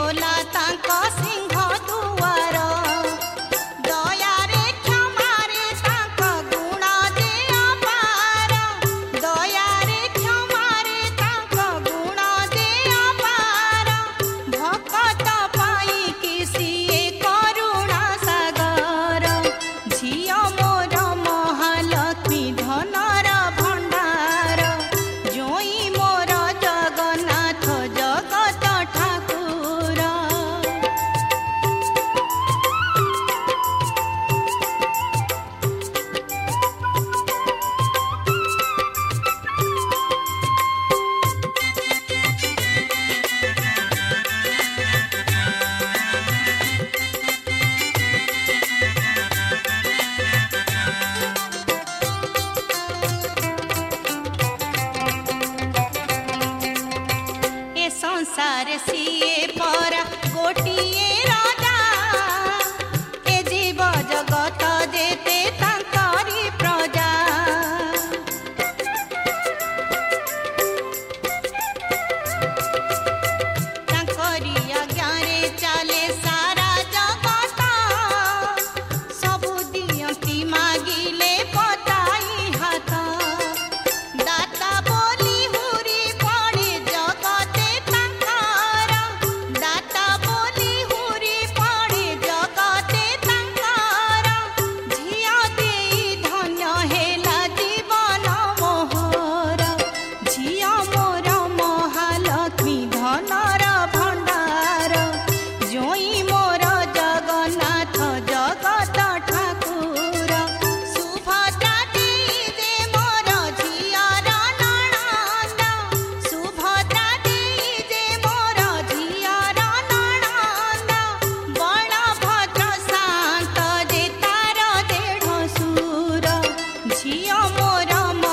खोला तांको सिंह दुआर दयारे क्षमारे तांको गुण जे अपार दयारे क्षमारे तांको गुण जे अपार भक्त पाई किसिए करुणा सागर झियो मोर महालक्ष्मी धनर भंडार जोई मोर जगन्नाथ जगत ठाकुर। ए संसार सिए परा गोटिए राजा ए जीव जगत जेते तांकरी प्रजा तांकरी आज्ञारे चाले सारा जगत सबु दियंती मागिले पताई हाथ दाता बोली हुरी पड़े जगते तांकर दाता बोली हुरी पड़े जगते तांकर झियो देई धन्य हेला जीवन मोहर झियो मोर महालक्ष्मी धनर भंडार जोई मोर जगन्नाथ जगत ठाकुर सुभद्रा देई जे मोर झियर नणंद सुभद्रा देई जे मोर झियर नणंद बलभद्र शांत जे तार देढ़ सुर झियो मोर